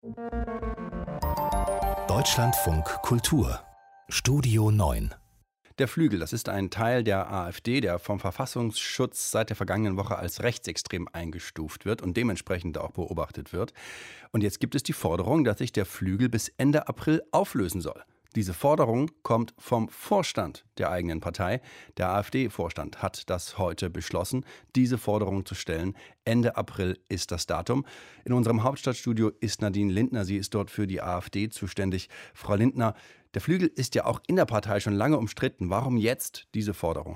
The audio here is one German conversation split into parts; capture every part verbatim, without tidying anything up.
Deutschlandfunk Kultur Studio neun. Der Flügel, das ist ein Teil der AfD, der vom Verfassungsschutz seit der vergangenen Woche als rechtsextrem eingestuft wird und dementsprechend auch beobachtet wird. Und jetzt gibt es die Forderung, dass sich der Flügel bis Ende April auflösen soll. Diese Forderung kommt vom Vorstand der eigenen Partei. Der AfD-Vorstand hat das heute beschlossen, diese Forderung zu stellen. Ende April ist das Datum. In unserem Hauptstadtstudio ist Nadine Lindner. Sie ist dort für die AfD zuständig. Frau Lindner, der Flügel ist ja auch in der Partei schon lange umstritten. Warum jetzt diese Forderung?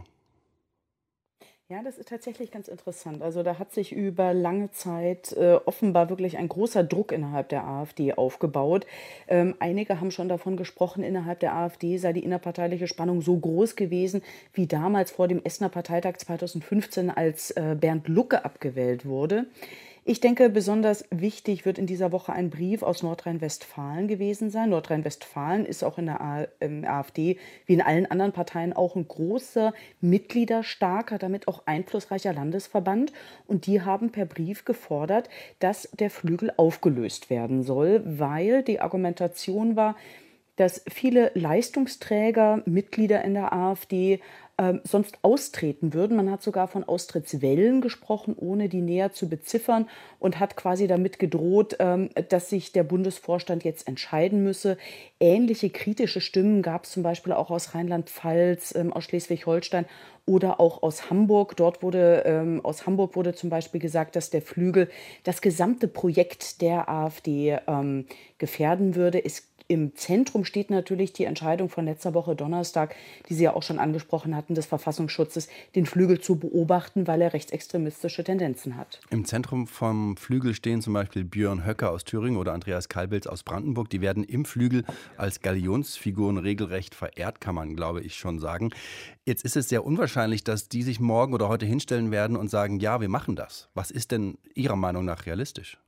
Ja, das ist tatsächlich ganz interessant. Also da hat sich über lange Zeit äh, offenbar wirklich ein großer Druck innerhalb der AfD aufgebaut. Ähm, einige haben schon davon gesprochen, innerhalb der AfD sei die innerparteiliche Spannung so groß gewesen, wie damals vor dem Essener Parteitag zweitausendfünfzehn, als äh, Bernd Lucke abgewählt wurde. Ich denke, besonders wichtig wird in dieser Woche ein Brief aus Nordrhein-Westfalen gewesen sein. Nordrhein-Westfalen ist auch in der A- ähm, AfD wie in allen anderen Parteien auch ein großer, mitgliederstarker, damit auch einflussreicher Landesverband. Und die haben per Brief gefordert, dass der Flügel aufgelöst werden soll, weil die Argumentation war, dass viele Leistungsträger, Mitglieder in der AfD, ähm, sonst austreten würden. Man hat sogar von Austrittswellen gesprochen, ohne die näher zu beziffern, und hat quasi damit gedroht, ähm, dass sich der Bundesvorstand jetzt entscheiden müsse. Ähnliche kritische Stimmen gab es zum Beispiel auch aus Rheinland-Pfalz, ähm, aus Schleswig-Holstein oder auch aus Hamburg. Dort wurde, ähm, aus Hamburg wurde zum Beispiel gesagt, dass der Flügel das gesamte Projekt der AfD ähm, gefährden würde. Es Im Zentrum steht natürlich die Entscheidung von letzter Woche Donnerstag, die Sie ja auch schon angesprochen hatten, des Verfassungsschutzes, den Flügel zu beobachten, weil er rechtsextremistische Tendenzen hat. Im Zentrum vom Flügel stehen zum Beispiel Björn Höcke aus Thüringen oder Andreas Kalbitz aus Brandenburg. Die werden im Flügel als Galionsfiguren regelrecht verehrt, kann man, glaube ich, schon sagen. Jetzt ist es sehr unwahrscheinlich, dass die sich morgen oder heute hinstellen werden und sagen, ja, wir machen das. Was ist denn Ihrer Meinung nach realistisch?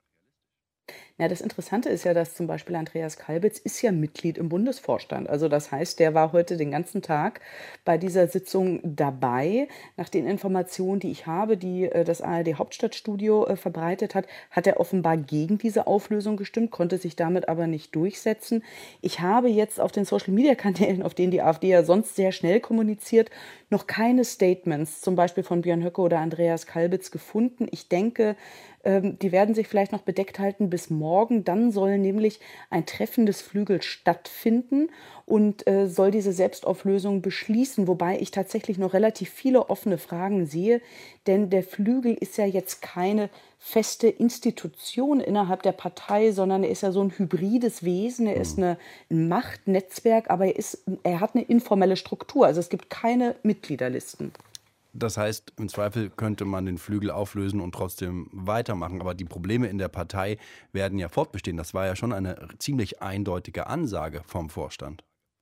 Ja, das Interessante ist ja, dass zum Beispiel Andreas Kalbitz ist ja Mitglied im Bundesvorstand. Also das heißt, der war heute den ganzen Tag bei dieser Sitzung dabei. Nach den Informationen, die ich habe, die äh, das A R D-Hauptstadtstudio äh, verbreitet hat, hat er offenbar gegen diese Auflösung gestimmt, konnte sich damit aber nicht durchsetzen. Ich habe jetzt auf den Social-Media-Kanälen, auf denen die AfD ja sonst sehr schnell kommuniziert, noch keine Statements, zum Beispiel von Björn Höcke oder Andreas Kalbitz, gefunden. Ich denke, ähm, die werden sich vielleicht noch bedeckt halten bis morgen. Dann soll nämlich ein Treffen des Flügels stattfinden und äh, soll diese Selbstauflösung beschließen, wobei ich tatsächlich noch relativ viele offene Fragen sehe, denn der Flügel ist ja jetzt keine feste Institution innerhalb der Partei, sondern er ist ja so ein hybrides Wesen, er ist eine, ein Machtnetzwerk, aber er, ist, er hat eine informelle Struktur, also es gibt keine Mitgliederlisten. Das heißt, im Zweifel könnte man den Flügel auflösen und trotzdem weitermachen. Aber die Probleme in der Partei werden ja fortbestehen. Das war ja schon eine ziemlich eindeutige Ansage vom Vorstand.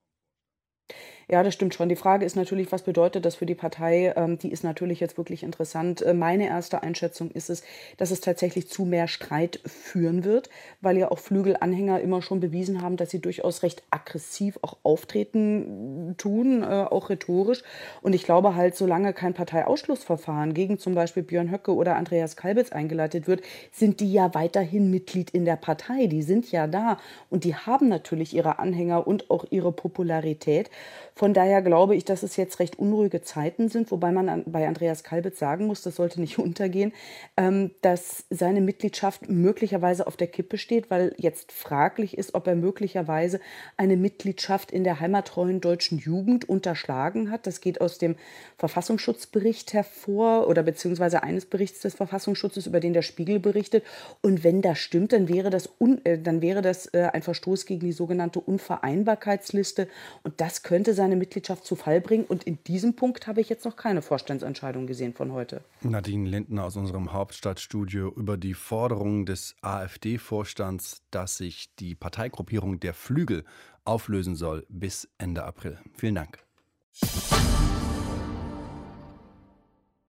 Ja, das stimmt schon. Die Frage ist natürlich, was bedeutet das für die Partei? Ähm, die ist natürlich jetzt wirklich interessant. Äh, Meine erste Einschätzung ist es, dass es tatsächlich zu mehr Streit führen wird, weil ja auch Flügelanhänger immer schon bewiesen haben, dass sie durchaus recht aggressiv auch auftreten tun, äh, auch rhetorisch. Und ich glaube halt, solange kein Parteiausschlussverfahren gegen zum Beispiel Björn Höcke oder Andreas Kalbitz eingeleitet wird, sind die ja weiterhin Mitglied in der Partei. Die sind ja da und die haben natürlich ihre Anhänger und auch ihre Popularität. Von daher glaube ich, dass es jetzt recht unruhige Zeiten sind, wobei man an, bei Andreas Kalbitz sagen muss, das sollte nicht untergehen, ähm, dass seine Mitgliedschaft möglicherweise auf der Kippe steht, weil jetzt fraglich ist, ob er möglicherweise eine Mitgliedschaft in der heimattreuen deutschen Jugend unterschlagen hat. Das geht aus dem Verfassungsschutzbericht hervor oder beziehungsweise eines Berichts des Verfassungsschutzes, über den der Spiegel berichtet. Und wenn das stimmt, dann wäre das, un, äh, dann wäre das äh, ein Verstoß gegen die sogenannte Unvereinbarkeitsliste. Und das könnte seine Mitgliedschaft zu Fall bringen. Und in diesem Punkt habe ich jetzt noch keine Vorstandsentscheidung gesehen von heute. Nadine Lindner aus unserem Hauptstadtstudio über die Forderung des AfD-Vorstands, dass sich die Parteigruppierung der Flügel auflösen soll bis Ende April. Vielen Dank.